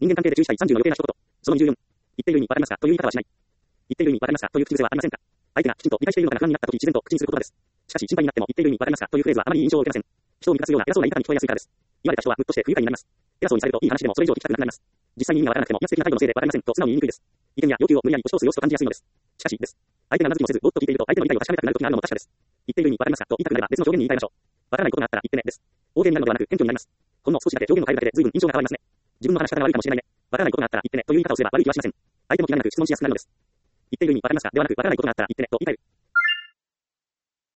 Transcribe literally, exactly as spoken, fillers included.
人間関係で注意したいさんじゅうの余計な一言。そのにじゅうよん。言っている意味わかりますかという言い方はしない。言っている意味わかりますかという口癖はありませんか。相手がきちんと理解しているのかが不安になったとき自然と口にする言葉です。しかし心配になっても言っている意味わかりますかというフレーズはあまりいい印象を受けません。人を満たすような偉そうな言い方に聞こえやすいからです。言われた人はムッとして不愉快になります。偉そうにされるといい話でもそれ以上聞きたくなくなります。実際に意味がわからなくても威圧的な態度のせいでわかりませんと素直に言いにくいです。意見や要求を無理やり押し通す様子と感じやすいのです。しかしです。相手がうなずきもせずぼーっと聞いていると相手の理解を確かめたくなる時があるのも確かです。言っている意味わかりますかと言いたくなれば別の表現に言い換えましょう。わからないことがあったら言ってねです。欧米になるのではなく謙虚になります。ほんの少しだけ表現を変えるだけで随分印象が変わりますね。自分の話し方が悪いかもしれないね。わからないことがあったら言ってねという言い方をすれば悪い気はしません。相手も気がなく質問しやすくなるのです。言っている意味わかりますかではなくわからないことがあったら言ってねと言い換える。